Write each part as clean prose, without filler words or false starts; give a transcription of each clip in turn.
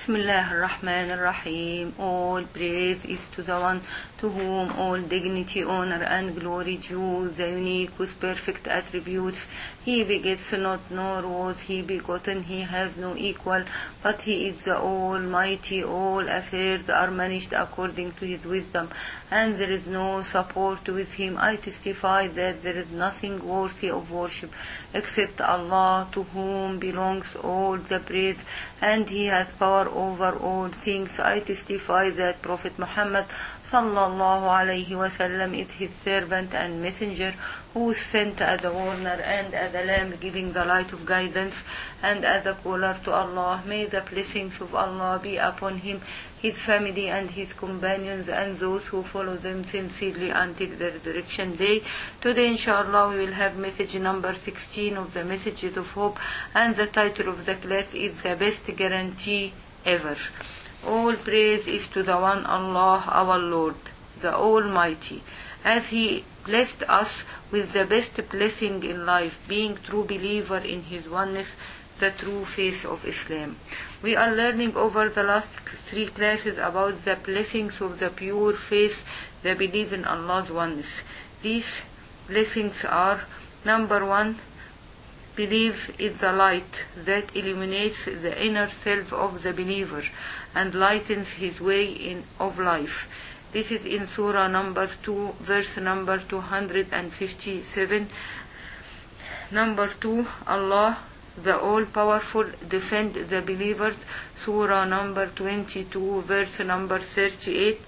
Bismillah ar-Rahman ar-Rahim. All praise is to the one to whom all dignity, honor and glory due, the unique with perfect attributes. He begets not, nor was he begotten, he has no equal, but he is the Almighty. All affairs are managed according to his wisdom, and there is no support with him. I testify that there is nothing worthy of worship except Allah, to whom belongs all the praise, and he has power over all things. I testify that Prophet Muhammad sallallahu alayhi wasallam is his servant and messenger, who was sent as a warner and as a lamp, giving the light of guidance, and as a caller to Allah. May the blessings of Allah be upon him, his family and his companions, and those who follow them sincerely until the resurrection day. Today inshallah we will have message number 16 of the messages of hope, and the title of the class is the best guarantee ever. All praise is to the one Allah, our Lord, the Almighty, as He blessed us with the best blessing in life, being true believer in His oneness, the true faith of Islam. We are learning over the last 3 classes about the blessings of the pure faith, the belief in Allah's oneness. These blessings are: number 1, belief is the light that illuminates the inner self of the believer and lightens his way of life. This is in Surah number 2, verse number 257. Number 2, Allah, the All-Powerful, defend the believers. Surah number 22, verse number 38.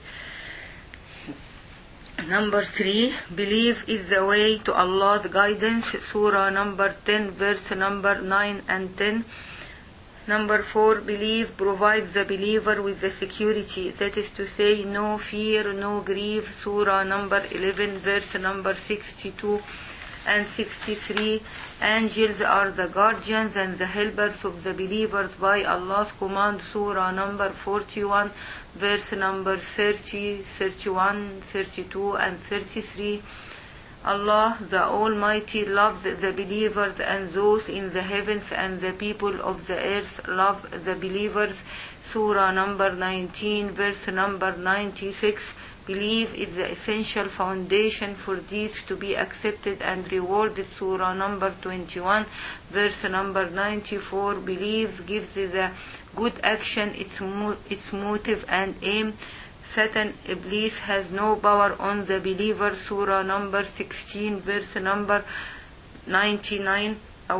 Number 3, belief is the way to Allah's guidance. Surah number 10, verse number 9 and 10. Number 4, belief provides the believer with the security, that is to say, no fear, no grief. Surah number 11, verse number 62 and 63. Angels are the guardians and the helpers of the believers by Allah's command. Surah number 41, verse number 30, 31, 32 and 33. Allah, the Almighty, loved the believers, and those in the heavens and the people of the earth love the believers. Surah number 19, verse number 96. Belief is the essential foundation for deeds to be accepted and rewarded. Surah number 21, verse number 94. Belief gives the good action its motive and aim. Satan, Iblis, has no power on the believer. Surah number 16, verse number 99. A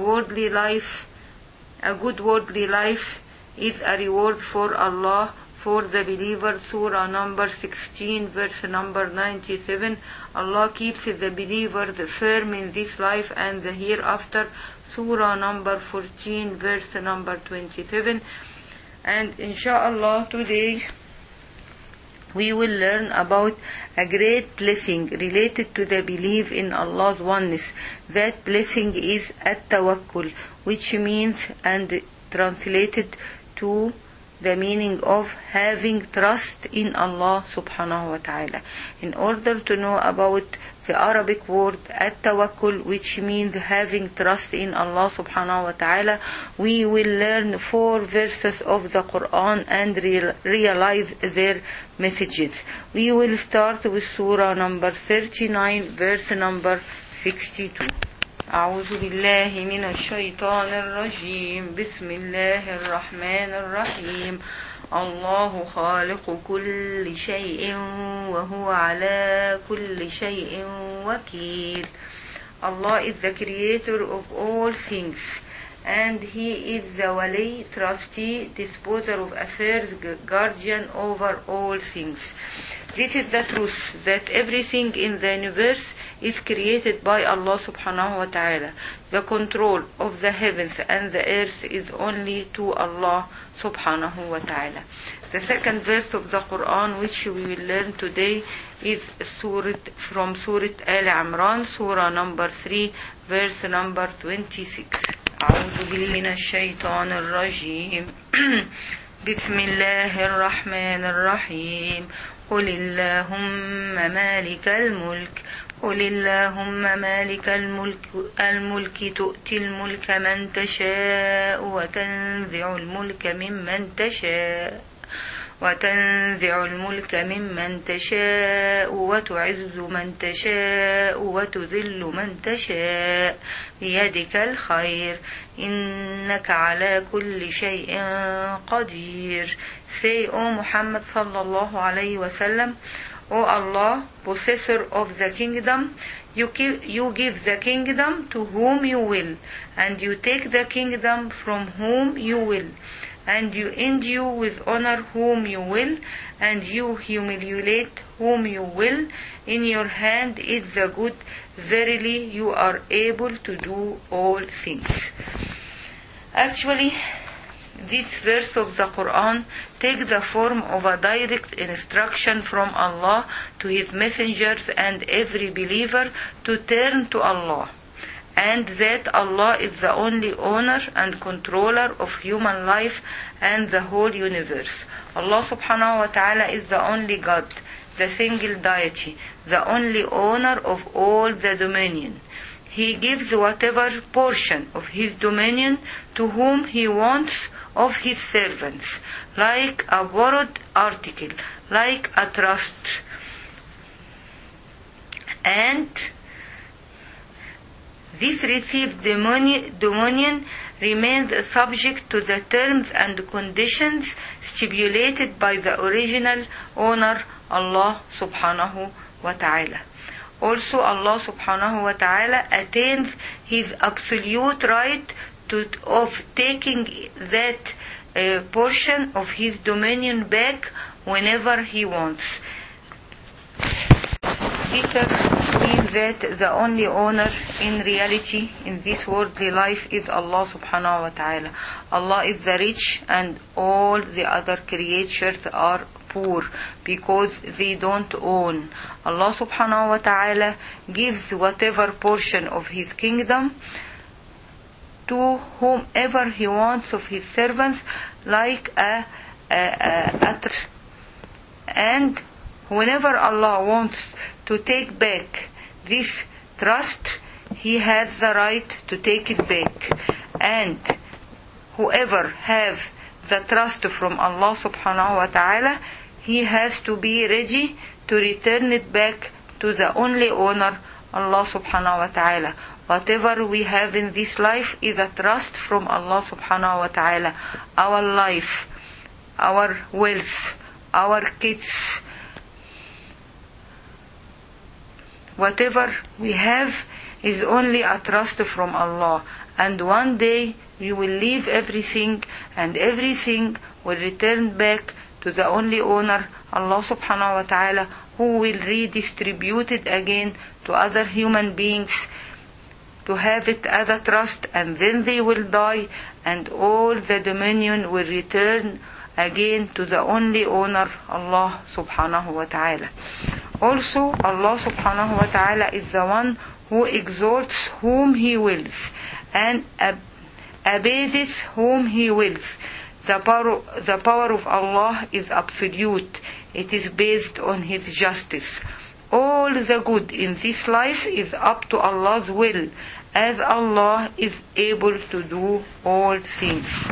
good worldly life is a reward for Allah, for the believer. Surah number 16, verse number 97. Allah keeps the believer firm in this life and the hereafter. Surah number 14, verse number 27. And inshallah today we will learn about a great blessing related to the belief in Allah's oneness. That blessing is at-tawakkul, which means, and translated to the meaning of having trust in Allah subhanahu wa ta'ala. In order to know about the Arabic word at-tawakkul, which means having trust in Allah subhanahu wa ta'ala, we will learn 4 verses of the Quran and realize their messages. We will start with Surah number 39, verse number 62. أعوذ بالله من الشيطان الرجيم. بسم الله الرحمن الرحيم. الله خالق كل شيء وهو على كل شيء وكيل. Allah is the creator of all things, and He is the wali, trustee, disposer of affairs, guardian over all things. This is the truth, that everything in the universe is created by Allah subhanahu wa ta'ala. The control of the heavens and the earth is only to Allah subhanahu wa ta'ala. The second verse of the Quran which we will learn today is from Surah Al-Imran, Surah number 3, verse number 26. أعوذ بالله من الشيطان الرجيم. بسم الله الرحمن الرحيم. قل اللهم مالك الملك قل اللهم مالك الملك تؤتي الملك من تشاء وتنزع الملك ممن تشاء وتعز من تشاء وتذل من تشاء بيدك الخير إنك على كل شيء قدير. Say, O Muhammad sallallahu alayhi wa sallam, O Allah, possessor of the kingdom, you give the kingdom to whom you will, and you take the kingdom from whom you will, and you endue with honor whom you will, and you humiliate whom you will. In your hand is the good. Verily, you are able to do all things. Actually, this verse of the Quran takes the form of a direct instruction from Allah to His messengers and every believer to turn to Allah, and that Allah is the only owner and controller of human life and the whole universe. Allah subhanahu wa ta'ala is the only God, the single deity, the only owner of all the dominion. He gives whatever portion of His dominion to whom He wants of His servants, like a borrowed article, like a trust. And this received dominion remains subject to the terms and conditions stipulated by the original owner, Allah subhanahu wa ta'ala. Also, Allah subhanahu wa ta'ala attains His absolute right of taking that portion of His dominion back whenever He wants. This means that the only owner in reality in this worldly life is Allah subhanahu wa ta'ala. Allah is the rich and all the other creatures are poor because they don't own. Allah subhanahu wa ta'ala gives whatever portion of His kingdom to whomever He wants of His servants, like a and whenever Allah wants to take back this trust, He has the right to take it back. And whoever have the trust from Allah subhanahu wa ta'ala, he has to be ready to return it back to the only owner, Allah subhanahu wa ta'ala. Whatever we have in this life is a trust from Allah subhanahu wa ta'ala. Our life, our wealth, our kids, whatever we have is only a trust from Allah. And one day we will leave everything, and everything will return back to the only owner, Allah subhanahu wa ta'ala, who will redistribute it again to other human beings to have it as a trust, and then they will die, and all the dominion will return again to the only owner, Allah subhanahu wa ta'ala. Also, Allah subhanahu wa ta'ala is the one who exalts whom He wills and abases whom He wills. The power of Allah is absolute. It is based on His justice. All the good in this life is up to Allah's will, as Allah is able to do all things.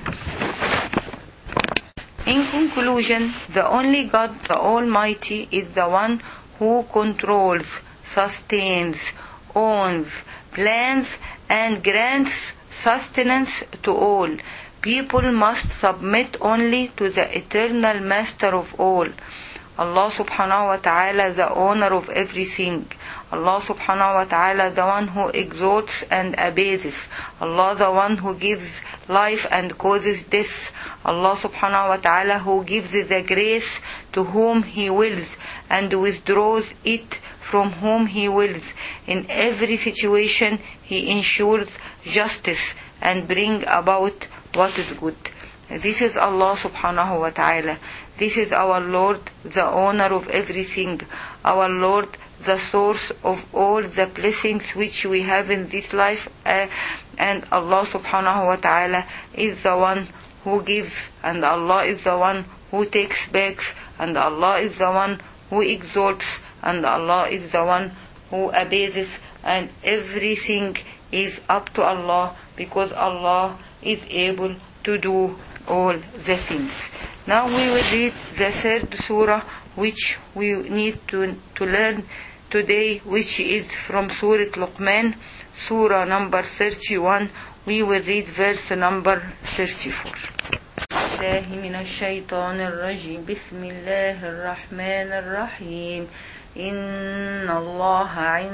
In conclusion, the only God, the Almighty, is the one who controls, sustains, owns, plans, and grants sustenance to all. People must submit only to the eternal Master of all, Allah subhanahu wa ta'ala, the owner of everything. Allah subhanahu wa ta'ala, the one who exalts and abases. Allah, the one who gives life and causes death. Allah subhanahu wa ta'ala, who gives the grace to whom He wills and withdraws it from whom He wills. In every situation He ensures justice and bring about what is good. This is Allah subhanahu wa ta'ala. This is our Lord, the owner of everything. Our Lord, the source of all the blessings which we have in this life. And Allah subhanahu wa ta'ala is the one who gives, and Allah is the one who takes back, and Allah is the one who exalts, and Allah is the one who obeys, and everything is up to Allah, because Allah is able to do all the things. Now we will read the third surah which we need to learn today, which is from Surah Luqman, surah number 31. We will read verse number 34. الله من الشيطان الرجيم. بسم الله الرحمن الرحيم. إن الله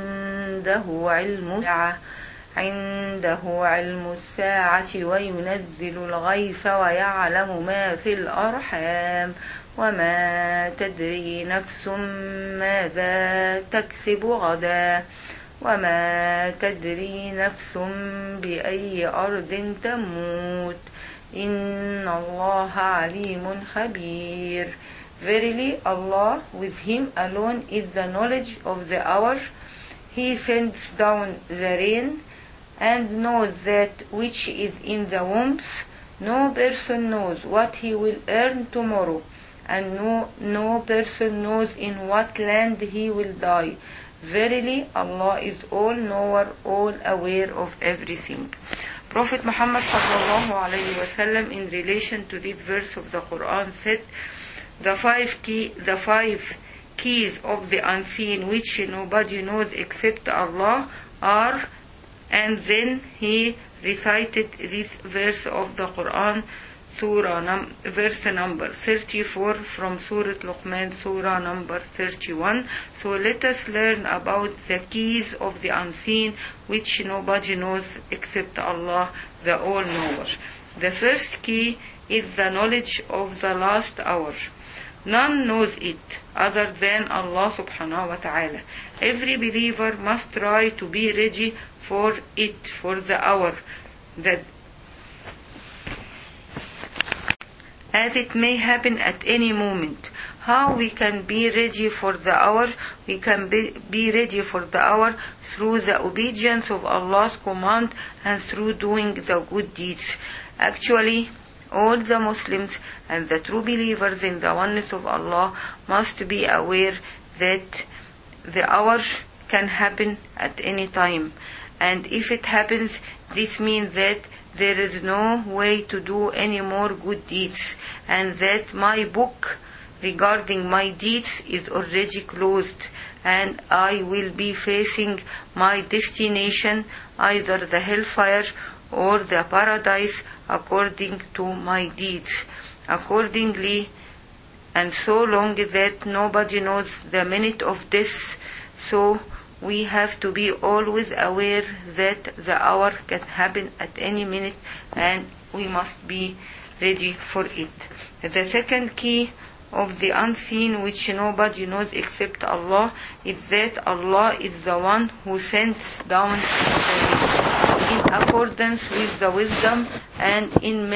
عنده علم الساعة وينزل الغيث ويعلم ما في الأرحام وما تدري نفس ماذا تكسب غدا وما تدري نفس بأي أرض تموت إن الله عليم خبير. Verily Allah, with Him alone is the knowledge of the hour. He sends down the rain and knows that which is in the wombs. No person knows what he will earn tomorrow, and no person knows in what land he will die. Verily Allah is all knower, all aware of everything. Prophet Muhammad sallallahu alayhi wa sallam, in relation to this verse of the Quran, said, the five keys of the unseen which nobody knows except Allah are, and then he recited this verse of the Quran, verse number 34 from Surah Luqman, surah number 31. So let us learn about the keys of the unseen which nobody knows except Allah, the all-knower. The first key is the knowledge of the last hour. None knows it other than Allah subhanahu wa ta'ala. Every believer must try to be ready for it, for the hour, that as it may happen at any moment. How we can be ready for the hour? We can be ready for the hour through the obedience of Allah's command and through doing the good deeds. Actually, all the Muslims and the true believers in the oneness of Allah must be aware that the hour can happen at any time. And if it happens, this means that there is no way to do any more good deeds, and that my book regarding my deeds is already closed, and I will be facing my destination, either the hellfire or the paradise, according to my deeds. Accordingly, and so long that nobody knows the minute of death, so we have to be always aware that the hour can happen at any minute, and we must be ready for it. The second key of the unseen which nobody knows except Allah is that Allah is the one who sends down the rain in accordance with the wisdom and in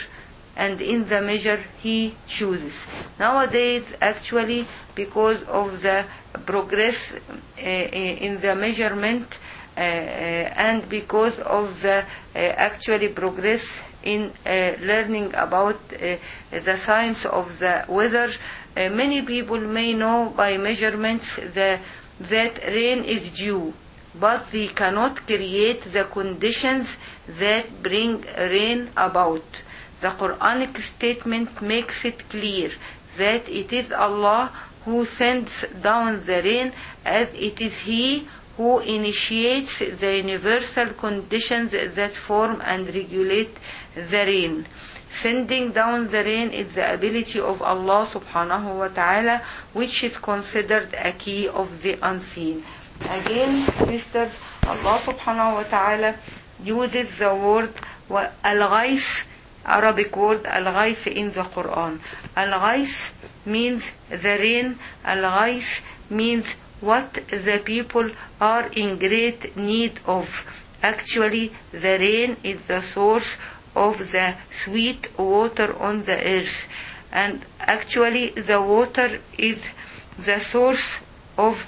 the measure He chooses. Nowadays, actually, because of the progress in the measurement and because of the actually progress in learning about the science of the weather, many people may know by measurements that rain is due, but they cannot create the conditions that bring rain about. The Quranic statement makes it clear that it is Allah who sends down the rain, as it is He who initiates the universal conditions that form and regulate the rain. Sending down the rain is the ability of Allah subhanahu wa ta'ala, which is considered a key of the unseen. Again, sisters, Allah subhanahu wa ta'ala uses the word al-ghayth, Arabic word al-ghayth, in the Quran. Al-ghayth means the rain. Al-ghayth means what the people are in great need of. Actually, the rain is the source of the sweet water on the earth, and actually the water is the source of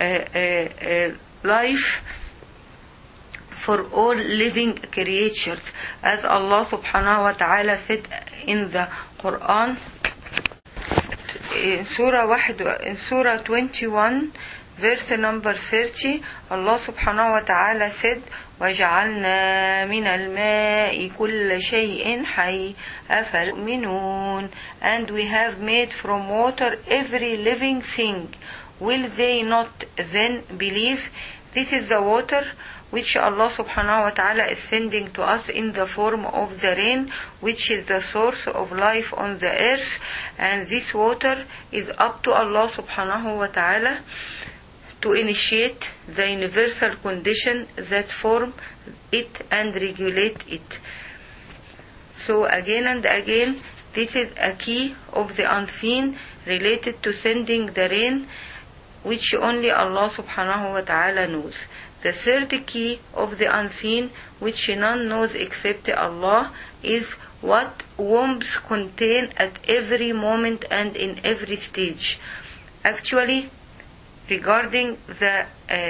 life for all living creatures, as Allah subhanahu wa ta'ala said in the Quran, in Surah 21, Verse number 30, Allah subhanahu wa ta'ala said, وَجَعَلْنَا مِنَ الْمَاءِ كُلَّ شَيْءٍ حَيٍّ أَفَلْمِنُونَ. And we have made from water every living thing. Will they not then believe? This is the water which Allah subhanahu wa ta'ala is sending to us in the form of the rain, which is the source of life on the earth. And this water is up to Allah subhanahu wa ta'ala to initiate the universal condition that form it and regulate it. So again and again, this is a key of the unseen related to sending the rain, which only Allah subhanahu wa ta'ala knows. The third key of the unseen, which none knows except Allah, is what wombs contain at every moment and in every stage. Actually, regarding the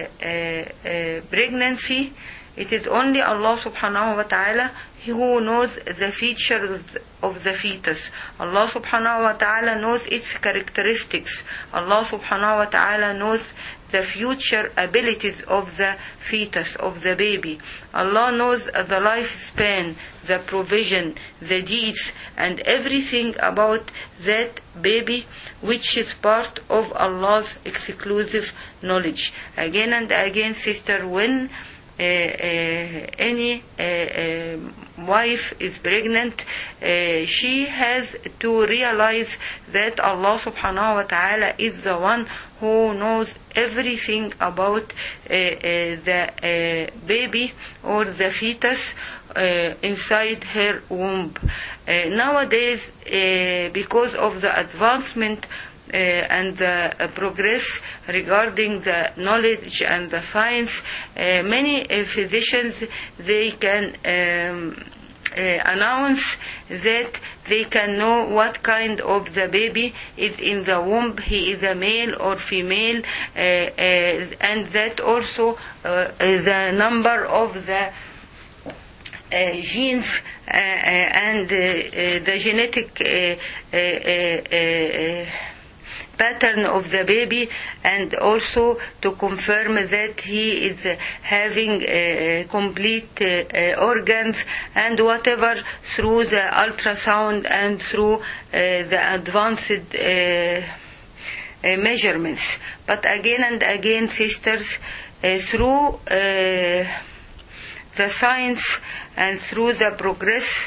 pregnancy, it is only Allah subhanahu wa ta'ala who knows the features of the fetus. Allah subhanahu wa ta'ala knows its characteristics. Allah subhanahu wa ta'ala knows the future abilities of the fetus, of the baby. Allah knows the lifespan, the provision, the deeds, and everything about that baby, which is part of Allah's exclusive knowledge. Again and again, sister, when any wife is pregnant, she has to realize that Allah subhanahu wa ta'ala is the one who knows everything about the baby or the fetus inside her womb. Nowadays, because of the advancement and the progress regarding the knowledge and the science, many physicians, they can announce that they can know what kind of the baby is in the womb, he is a male or female, and that also the number of the genes and the genetic pattern of the baby, and also to confirm that he is having complete organs and whatever through the ultrasound and through the advanced measurements. But again and again, sisters, through the science and through the progress,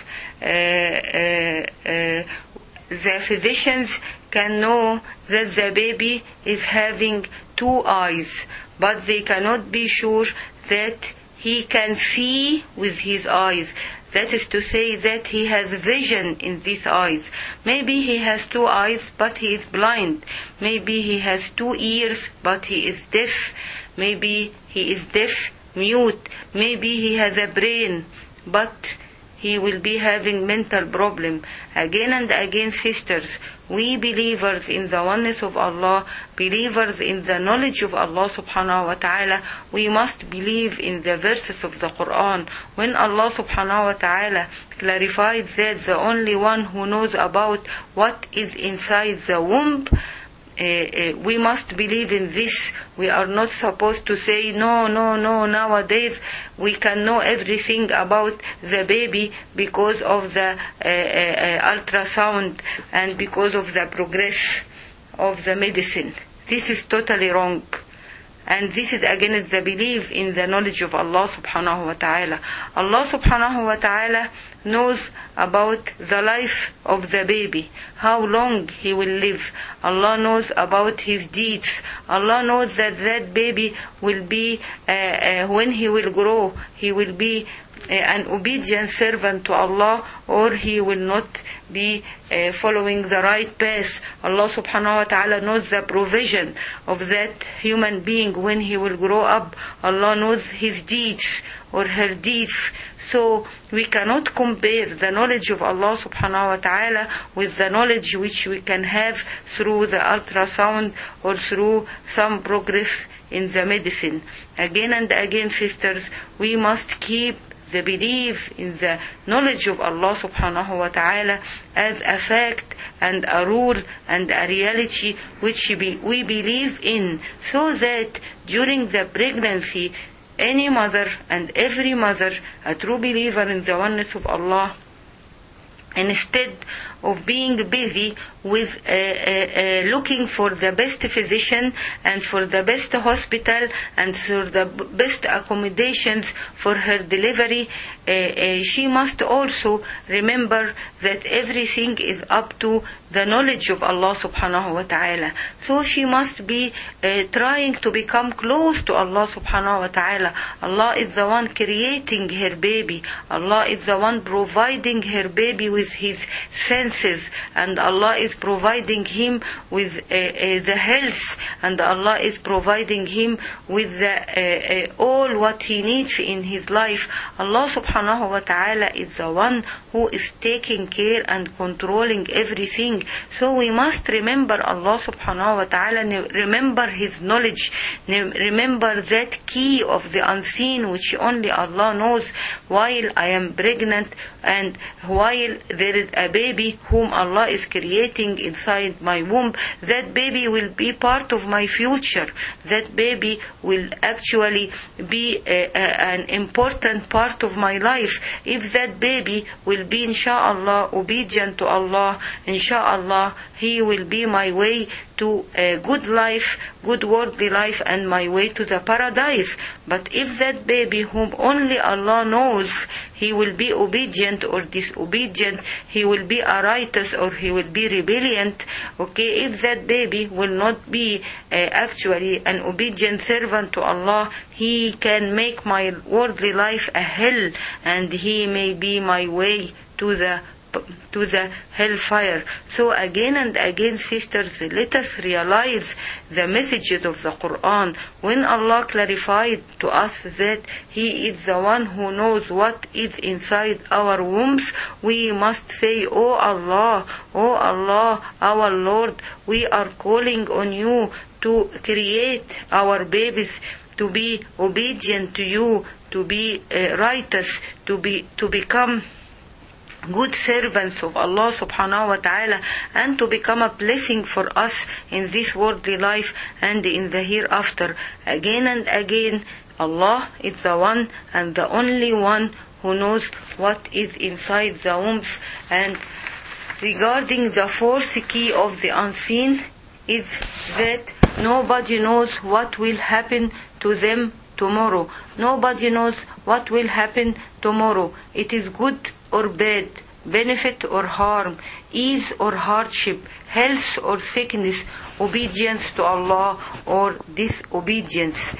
the physicians can know that the baby is having 2 eyes, but they cannot be sure that he can see with his eyes. That is to say that he has vision in these eyes. Maybe he has 2 eyes, but he is blind. Maybe he has 2 ears, but he is deaf. Maybe he is deaf, mute. Maybe he has a brain, but he will be having mental problem. Again and again, sisters, we believers in the oneness of Allah, believers in the knowledge of Allah subhanahu wa ta'ala, we must believe in the verses of the Quran. When Allah subhanahu wa ta'ala clarified that the only one who knows about what is inside the womb, we must believe in this. We are not supposed to say, no, nowadays we can know everything about the baby because of the ultrasound and because of the progress of the medicine. This is totally wrong. And this is against the belief in the knowledge of Allah subhanahu wa ta'ala. Allah subhanahu wa ta'ala knows about the life of the baby, how long he will live. Allah knows about his deeds. Allah knows that that baby will be, when he will grow, he will be an obedient servant to Allah, or he will not be following the right path. Allah subhanahu wa ta'ala knows the provision of that human being when he will grow up. Allah knows his deeds or her deeds. So we cannot compare the knowledge of Allah subhanahu wa ta'ala with the knowledge which we can have through the ultrasound or through some progress in the medicine. Again and again, sisters, we must keep the belief in the knowledge of Allah subhanahu wa ta'ala as a fact and a rule and a reality which we believe in, so that during the pregnancy any mother and every mother, a true believer in the oneness of Allah, instead of being busy with looking for the best physician and for the best hospital and for the best accommodations for her delivery, she must also remember that everything is up to the knowledge of Allah subhanahu wa ta'ala. So she must be trying to become close to Allah subhanahu wa ta'ala. Allah is the one creating her baby. Allah is the one providing her baby with his senses, and Allah is providing him with the health, and Allah is providing him with all what he needs in his life. Allah subhanahu wa ta'ala is the one who is taking care and controlling everything. So we must remember Allah subhanahu wa ta'ala, remember his knowledge, remember that key of the unseen which only Allah knows. While I am pregnant and while there is a baby whom Allah is creating inside my womb, that baby will be part of my future. That baby will actually be an important part of my life. If that baby will be inshallah obedient to Allah, inshallah he will be my way to a good life, good worldly life, and my way to the paradise. But if that baby whom only Allah knows, he will be obedient or disobedient, he will be a righteous or he will be rebelliant, okay, if that baby will not be actually an obedient servant to Allah, he can make my worldly life a hell, and he may be my way to the hellfire. So again and again, sisters, let us realize the messages of the Quran. When Allah clarified to us that He is the one who knows what is inside our wombs, we must say, Oh Allah, our Lord, we are calling on you to create our babies to be obedient to you, to be righteous, to become good servants of Allah subhanahu wa ta'ala, and to become a blessing for us in this worldly life and in the hereafter. Again and again, Allah is the one and the only one who knows what is inside the wombs. And regarding the fourth key of the unseen is that nobody knows what will happen to them tomorrow. Nobody knows what will happen tomorrow. It is good or bad, benefit or harm, ease or hardship, health or sickness, obedience to Allah or disobedience.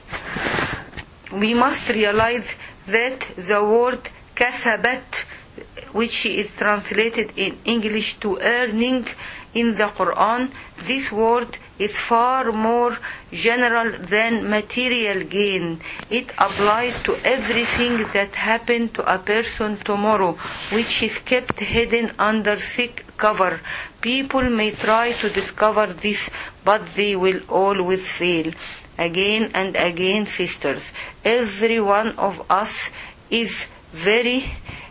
We must realize that the word kasabat, which is translated in English to earning in the Quran, this word is far more general than material gain. It applies to everything that happened to a person tomorrow, which is kept hidden under thick cover. People may try to discover this, but they will always fail. Again and again, sisters, every one of us is very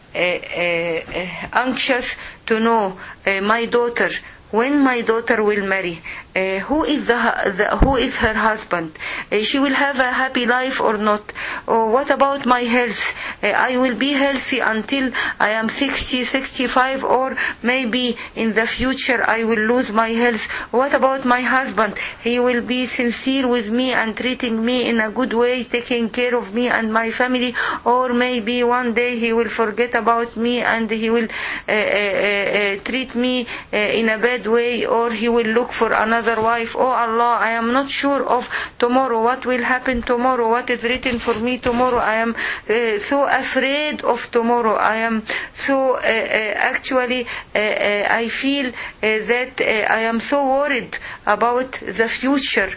anxious to know my daughter, when my daughter will marry, who is her husband, she will have a happy life or not, what about my health, I will be healthy until I am 60, 65, or maybe in the future I will lose my health. What about my husband, he will be sincere with me and treating me in a good way, taking care of me and my family, or maybe one day he will forget about me and he will treat me in a bad way, or he will look for another wife. Oh Allah, I am not sure of tomorrow, what will happen tomorrow, what is written for me tomorrow. I am so afraid of tomorrow. I am so actually I feel that I am so worried about the future.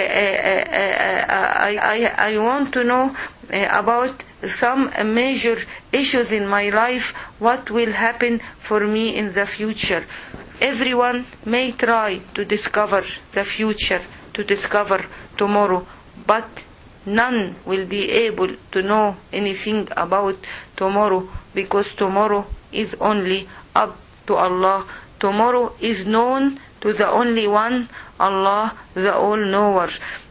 I want to know about some major issues in my life, what will happen for me in the future. Everyone may try to discover the future, to discover tomorrow, but none will be able to know anything about tomorrow, because tomorrow is only up to Allah. Tomorrow is known to the only one, Allah, the all-knower.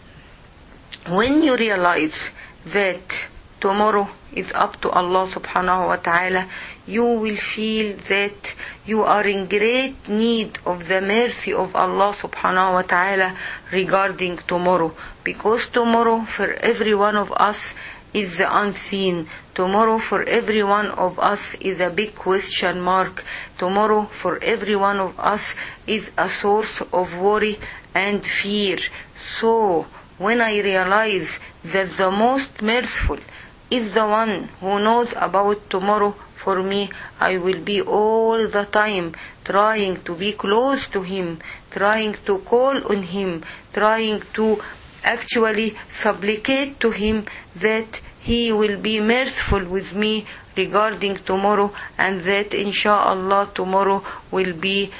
When you realize that tomorrow is up to Allah subhanahu wa ta'ala, you will feel that you are in great need of the mercy of Allah subhanahu wa ta'ala regarding tomorrow. Because tomorrow for every one of us is the unseen. Tomorrow for every one of us is a big question mark. Tomorrow for every one of us is a source of worry and fear. So when I realize that the most merciful is the one who knows about tomorrow for me, I will be all the time trying to be close to Him, trying to call on Him, trying to actually supplicate to Him that He will be merciful with me regarding tomorrow, and that inshallah tomorrow will be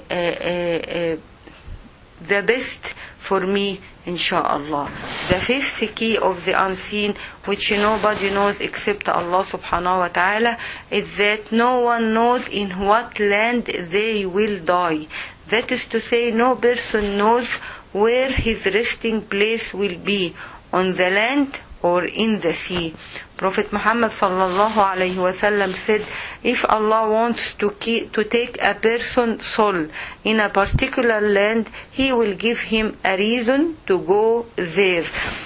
the best for me, inshallah. The fifth key of the unseen, which nobody knows except Allah subhanahu wa ta'ala, is that no one knows in what land they will die. That is to say, no person knows where his resting place will be, on the land or in the sea. Prophet Muhammad sallallahu alayhi wasallam said, if Allah wants to take a person's soul in a particular land, He will give him a reason to go there.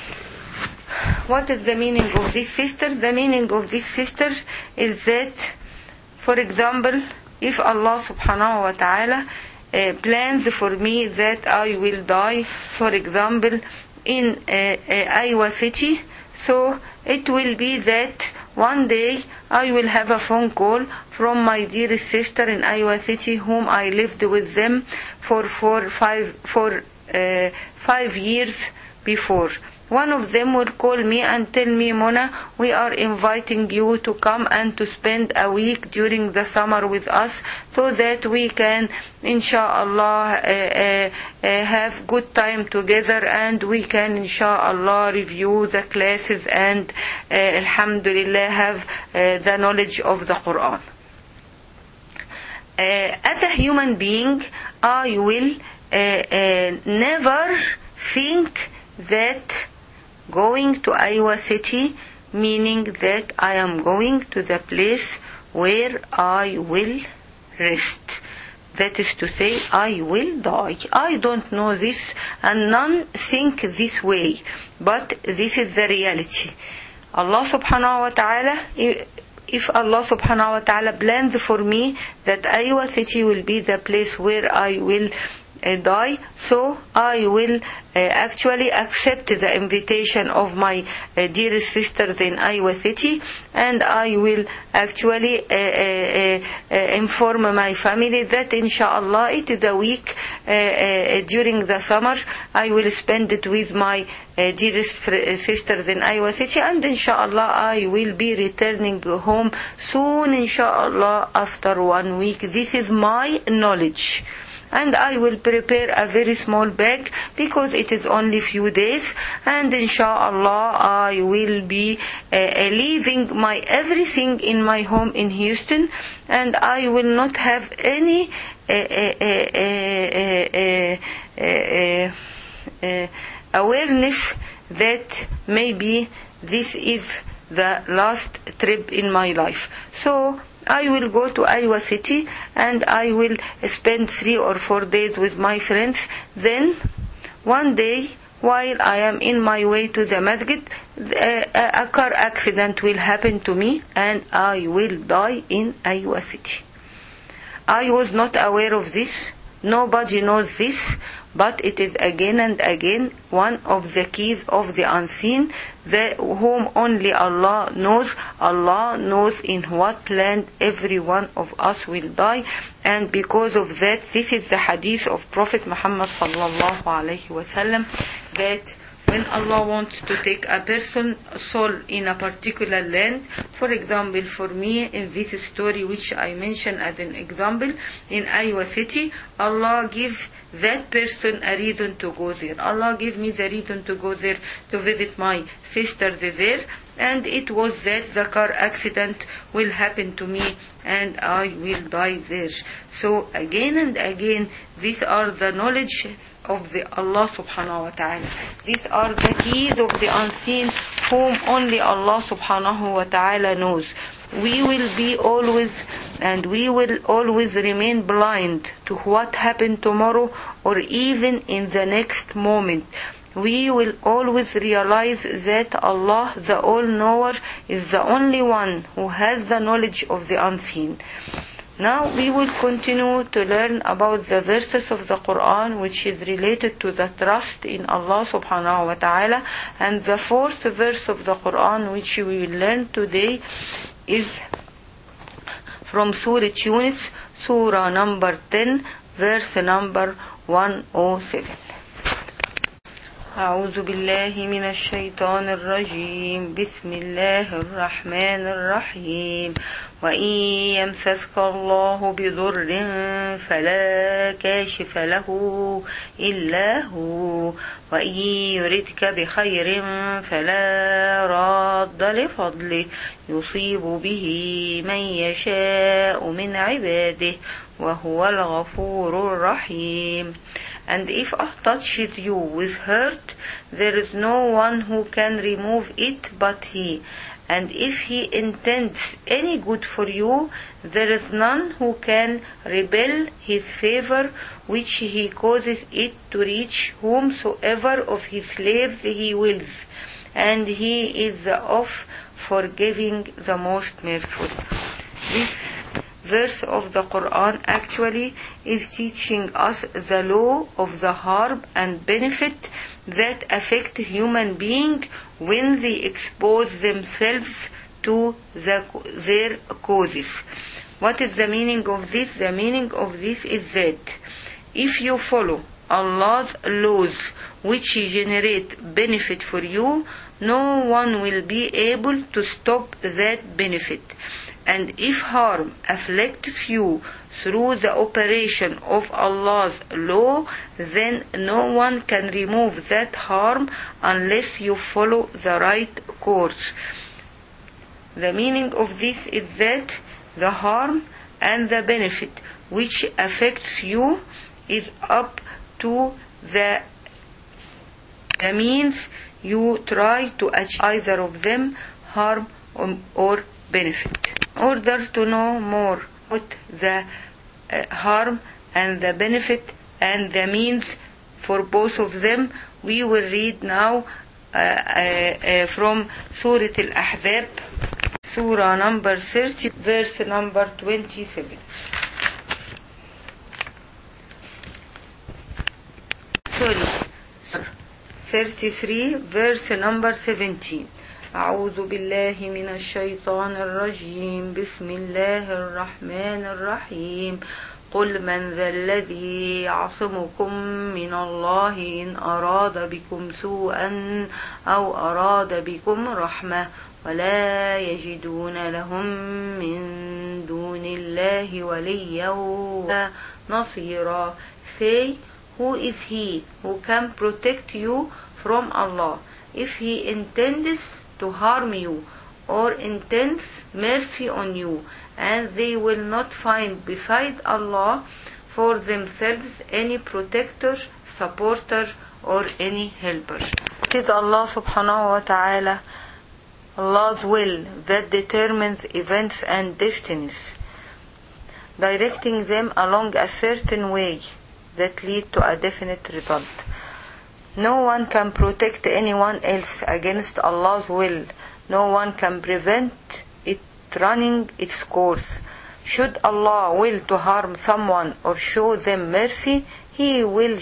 What is the meaning of this, sister? The meaning of this, sisters, is that, for example, if Allah subhanahu wa ta'ala plans for me that I will die, for example, in Iowa City, so it will be that one day I will have a phone call from my dearest sister in Iowa City, whom I lived with them for 5 years before. One of them will call me and tell me, Mona, we are inviting you to come and to spend a week during the summer with us, so that we can, inshallah, have good time together, and we can, inshallah, review the classes and, alhamdulillah, have the knowledge of the Quran. As a human being, I will never think that going to Iowa City, meaning that I am going to the place where I will rest. That is to say, I will die. I don't know this, and none think this way, but this is the reality. Allah subhanahu wa ta'ala, if Allah subhanahu wa ta'ala plans for me that Iowa City will be the place where I will die, so I will actually accept the invitation of my dearest sisters in Iowa City, and I will actually inform my family that inshallah it is a week during the summer I will spend it with my dearest sisters in Iowa City, and inshallah I will be returning home soon, inshallah, after 1 week. This is my knowledge. And I will prepare a very small bag because it is only few days, and inshallah I will be leaving my everything in my home in Houston, and I will not have any awareness that maybe this is the last trip in my life. So I will go to Iowa City and I will spend 3 or 4 days with my friends. Then one day, while I am in my way to the masjid, a car accident will happen to me and I will die in Iowa City. I was not aware of this. Nobody knows this, but it is again and again one of the keys of the unseen, whom only Allah knows. Allah knows in what land every one of us will die, and because of that, this is the hadith of Prophet Muhammad sallallahu alaihi wasallam, that when Allah wants to take a person's soul in a particular land. For example, for me, in this story which I mentioned as an example, in Iowa City, Allah give that person a reason to go there. Allah gave me the reason to go there to visit my sister there, and it was that the car accident will happen to me and I will die there. So again and again, these are the knowledge of the Allah subhanahu wa ta'ala. These are the keys of the unseen whom only Allah subhanahu wa ta'ala knows. We will always remain blind to what happened tomorrow or even in the next moment. We will always realize that Allah, the All-Knower, is the only one who has the knowledge of the unseen. Now we will continue to learn about the verses of the Quran which is related to the trust in Allah subhanahu wa ta'ala. And the fourth verse of the Quran which we will learn today is from Surah Yunus, Surah number 10, verse number 107. أعوذ بالله من الشيطان الرجيم بسم الله الرحمن الرحيم وإن يمسسك الله بضر فلا كاشف له إلا هو وإن يردك بخير فلا راد لفضله يصيب به من يشاء من عباده وهو الغفور الرحيم. And if Allah touches you with hurt, there is no one who can remove it but He. And if He intends any good for you, there is none who can repel His favor, which He causes it to reach whomsoever of His slaves He wills. And He is the of forgiving, the most merciful. This verse of the Quran actually is teaching us the law of the harm and benefit that affect human beings when they expose themselves to their causes. What is the meaning of this? The meaning of this is that if you follow Allah's laws which generate benefit for you, no one will be able to stop that benefit. And if harm afflicts you through the operation of Allah's law, then no one can remove that harm unless you follow the right course. The meaning of this is that the harm and the benefit which affects you is up to the means you try to achieve either of them, harm or benefit. In order to know more about the harm and the benefit and the means for both of them, we will read now from Surah Al-Ahzab, Surah number 30, verse number 27. Sorry, 33, verse number 17. أعوذ بالله من الشيطان الرجيم بسم الله الرحمن الرحيم قل من ذا الذي يعصمكم من الله إن أراد بكم سوءا أو أراد بكم رحمة ولا يجدون لهم من دون الله وليا ولا نصيرا. Say, who is he who can protect you from Allah if he intends to harm you or intends mercy on you, and they will not find beside Allah for themselves any protector, supporter or any helper. It is Allah subhanahu wa ta'ala, Allah's will that determines events and destinies, directing them along a certain way that lead to a definite result. No one can protect anyone else against Allah's will. No one can prevent it running its course. Should Allah will to harm someone or show them mercy, His will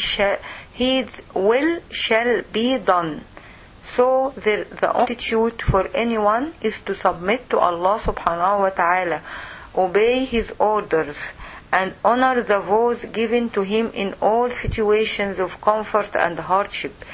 shall be done. So the attitude for anyone is to submit to Allah subhanahu wa ta'ala, obey His orders, and honor the vows given to him in all situations of comfort and hardship.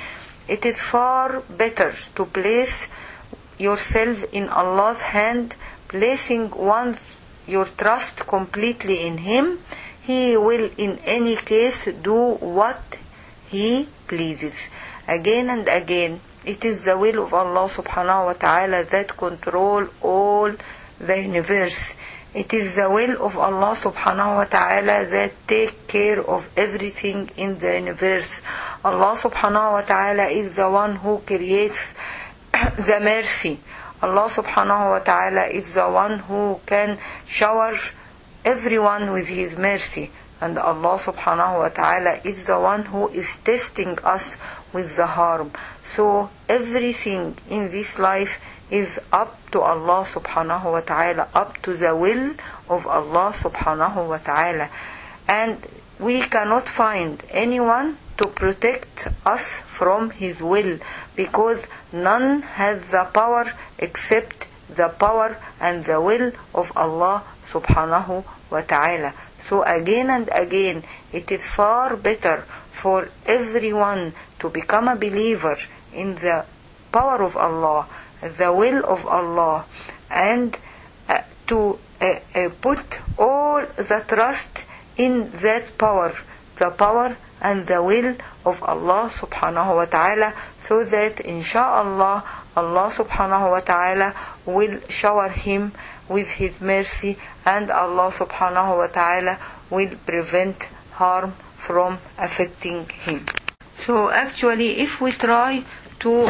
it is far better to place yourself in Allah's hand, placing your trust completely in Him. He will in any case do what He pleases. Again and again, it is the will of Allah subhanahu wa ta'ala that control all the universe. It is the will of Allah subhanahu wa ta'ala that take care of everything in the universe. Allah subhanahu wa ta'ala is the one who creates the mercy. Allah subhanahu wa ta'ala is the one who can shower everyone with His mercy. And Allah subhanahu wa ta'ala is the one who is testing us with the harm. So everything in this life is up to Allah subhanahu wa ta'ala, up to the will of Allah subhanahu wa ta'ala. And we cannot find anyone to protect us from His will, because none has the power except the power and the will of Allah subhanahu wa ta'ala. So again and again, it is far better for everyone to become a believer in the power of Allah, the will of Allah, and to put all the trust in that power, the power and the will of Allah subhanahu wa ta'ala, so that insha'Allah Allah subhanahu wa ta'ala will shower him with His mercy, and Allah subhanahu wa ta'ala will prevent harm from affecting him. So actually, if we try to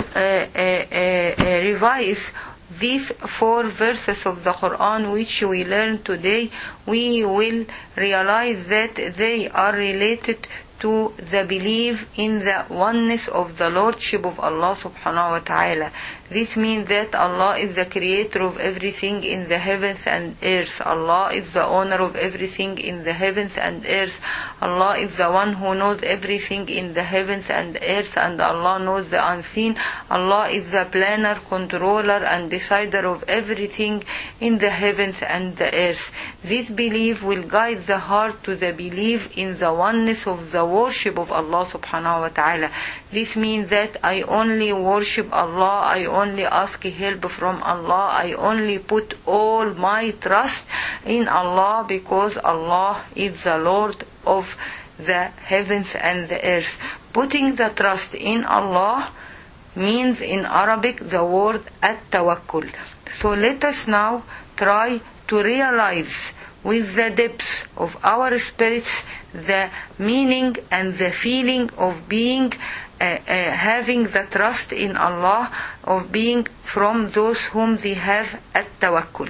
revise these 4 verses of the Quran which we learned today, we will realize that they are related to the belief in the oneness of the Lordship of Allah subhanahu wa ta'ala. This means that Allah is the creator of everything in the heavens and earth. Allah is the owner of everything in the heavens and earth. Allah is the one who knows everything in the heavens and earth, and Allah knows the unseen. Allah is the planner, controller and decider of everything in the heavens and the earth. This belief will guide the heart to the belief in the oneness of the worship of Allah subhanahu wa ta'ala. This means that I only worship Allah, I only ask help from Allah, I only put all my trust in Allah, because Allah is the Lord of the heavens and the earth. Putting the trust in Allah means in Arabic the word at-tawakkul. So let us now try to realize with the depths of our spirits the meaning and the feeling of being having the trust in Allah, of being from those whom they have at-tawakkul.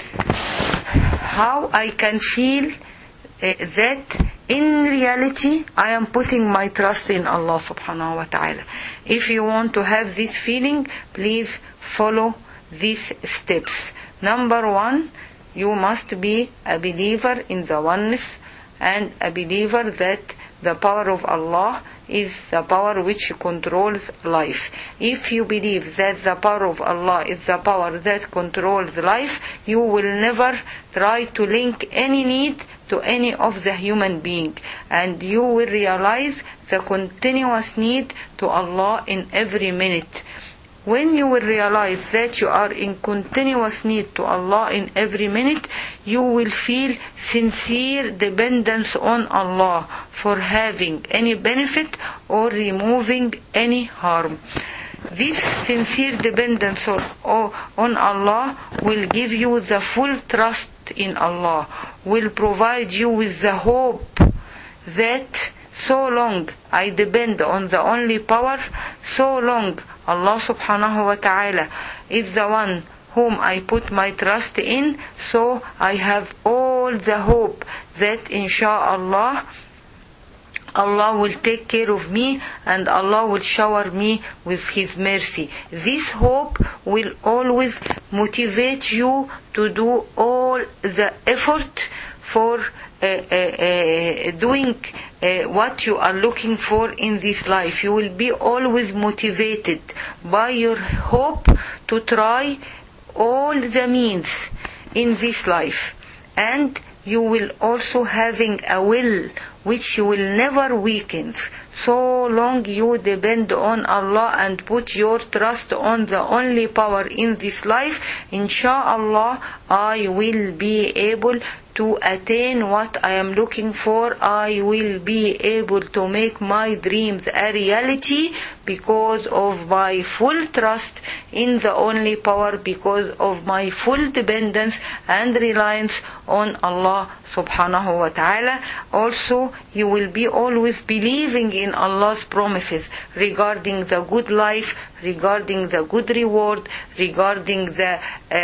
How I can feel that in reality I am putting my trust in Allah subhanahu wa ta'ala. If you want to have this feeling, please follow these steps. Number 1, you must be a believer in the oneness, and a believer that the power of Allah is the power which controls life. If you believe that the power of Allah is the power that controls life, you will never try to link any need to any of the human being, and you will realize the continuous need to Allah in every minute. When you will realize that you are in continuous need to Allah in every minute, you will feel sincere dependence on Allah for having any benefit or removing any harm. This sincere dependence on Allah will give you the full trust in Allah, will provide you with the hope that so long I depend on the only power, so long Allah subhanahu wa ta'ala is the one whom I put my trust in, so I have all the hope that insha'Allah Allah will take care of me and Allah will shower me with His mercy. This hope will always motivate you to do all the effort for doing what you are looking for in this life. You will be always motivated by your hope to try all the means in this life, and you will also having a will which will never weaken. So long you depend on Allah and put your trust on the only power in this life, inshallah, I will be able to attain what I am looking for. I will be able to make my dreams a reality because of my full trust in the only power, because of my full dependence and reliance on Allah subhanahu wa ta'ala. Also, you will be always believing in Allah's promises regarding the good life, regarding the good reward, regarding the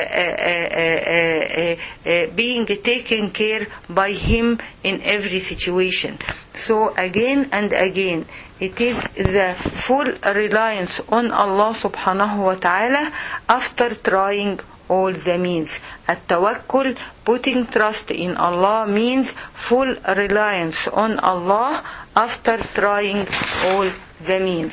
being taken care by Him in every situation. So again and again, it is the full reliance on Allah subhanahu wa ta'ala after trying all the means. At-tawakkul, putting trust in Allah, means full reliance on Allah after trying all the means.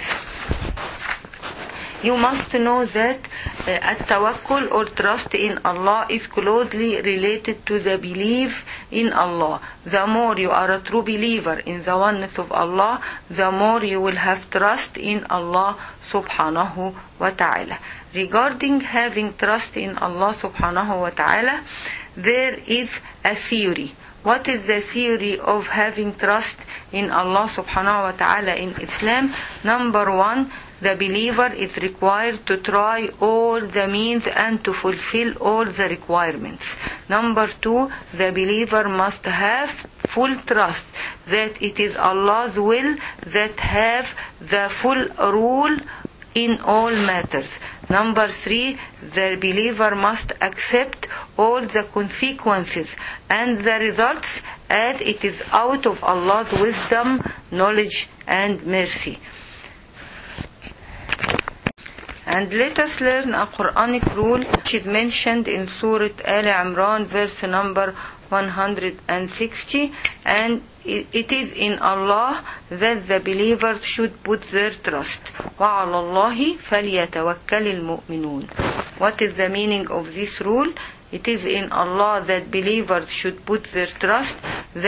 You must know that at-tawakkul or trust in Allah is closely related to the belief in Allah. The more you are a true believer in the oneness of Allah, the more you will have trust in Allah subhanahu wa ta'ala. Regarding having trust in Allah subhanahu wa ta'ala, there is a theory. What is the theory of having trust in Allah subhanahu wa ta'ala in Islam? Number one, the believer is required to try all the means and to fulfill all the requirements. Number two, the believer must have full trust that it is Allah's will that have the full rule in all matters. Number three, the believer must accept all the consequences and the results as it is out of Allah's wisdom, knowledge and mercy. And let us learn a Quranic rule which is mentioned in Surah Al Imran, verse number 160, and it is in Allah that the believers should put their trust. وَعَلَى اللَّهِ فَلْيَتَوَكَّلِ الْمُؤْمِنُونَ. What is the meaning of this rule? It is in Allah that believers should put their trust.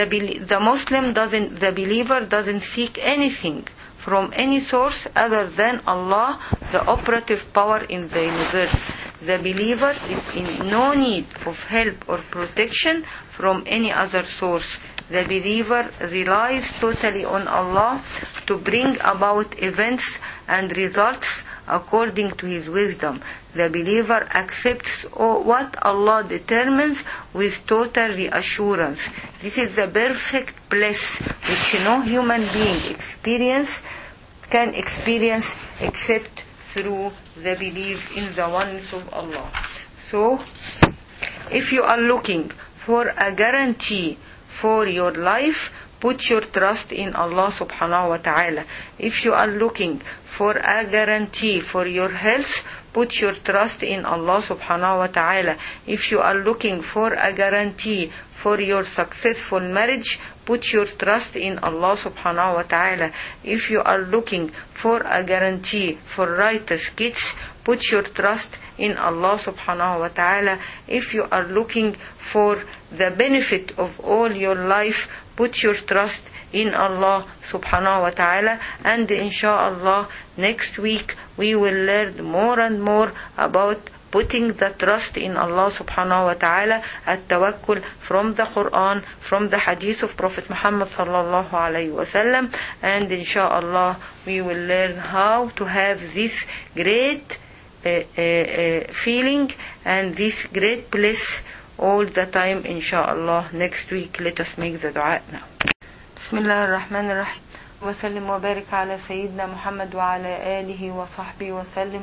The believer doesn't seek anything from any source other than Allah, the operative power in the universe. The believer is in no need of help or protection from any other source. The believer relies totally on Allah to bring about events and results according to His wisdom. The believer accepts what Allah determines with total reassurance. This is the perfect bliss which no human being can experience except through the belief in the oneness of Allah. So, if you are looking for a guarantee for your life, put your trust in Allah subhanahu wa ta'ala. If you are looking for a guarantee for your health, put your trust in Allah subhanahu wa ta'ala. If you are looking for a guarantee for your successful marriage, put your trust in Allah subhanahu wa ta'ala. If you are looking for a guarantee for righteous kids, put your trust in Allah subhanahu wa ta'ala. If you are looking for the benefit of all your life, put your trust in Allah subhanahu wa ta'ala. And inshallah, next week we will learn more and more about putting the trust in Allah subhanahu wa ta'ala, at-tawakkul, from the Quran, from the hadith of Prophet Muhammad sallallahu alayhi wa sallam. And inshallah we will learn how to have this great feeling and this great bliss all the time, inshallah. Next week, let us make the dua now. Bismillah ar-Rahman ar-Rahim. Wa sallim wa barik ala Sayyidina Muhammad wa ala alihi wa sahbihi wa sallim.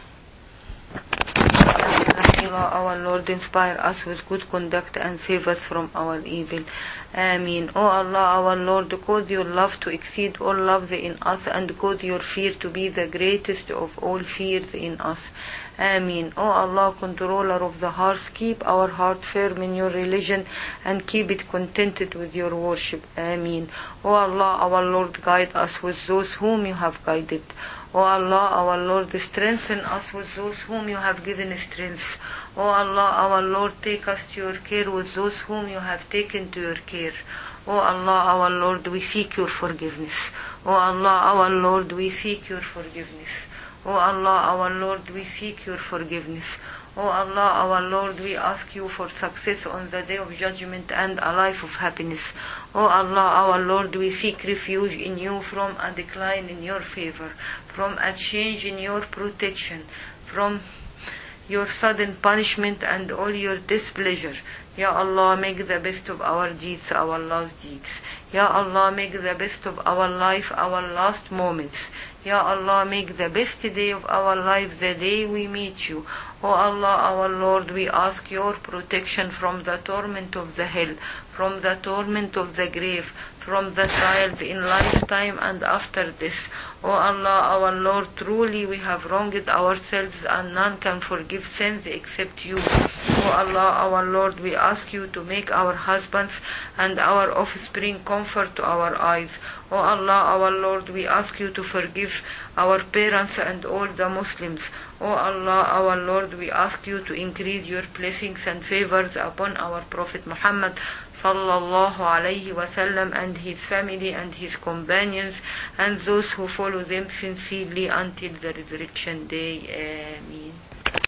Our Lord, inspire us with good conduct and save us from our evil. Ameen. O Allah, our Lord, cause your love to exceed all love in us, and cause your fear to be the greatest of all fears in us. Ameen. O Allah, controller of the hearts, keep our heart firm in your religion and keep it contented with your worship. Ameen. O Allah, our Lord, guide us with those whom you have guided. O Allah, our Lord, strengthen us with those whom you have given strength. O Allah, our Lord, take us to your care with those whom you have taken to your care. O Allah, our Lord, we seek your forgiveness. O Allah, our Lord, we seek your forgiveness. O Allah, our Lord, we seek your forgiveness. O Allah, our Lord, we ask you for success on the day of judgment and a life of happiness. O Allah, our Lord, we seek refuge in you from a decline in your favor, from a change in your protection, from your sudden punishment and all your displeasure. Ya Allah, make the best of our deeds our last deeds. Ya Allah, make the best of our life our last moments. Ya Allah, make the best day of our life the day we meet you. O Allah, our Lord, we ask your protection from the torment of the hell, from the torment of the grave, from the trials in lifetime and after death. O Allah, our Lord, truly we have wronged ourselves and none can forgive sins except you. O Allah, our Lord, we ask you to make our husbands and our offspring comfort to our eyes. O Allah, our Lord, we ask you to forgive our parents and all the Muslims. O Allah, our Lord, we ask you to increase your blessings and favors upon our Prophet Muhammad sallallahu alayhi wasallam and his family and his companions and those who follow them sincerely until the resurrection day. Ameen.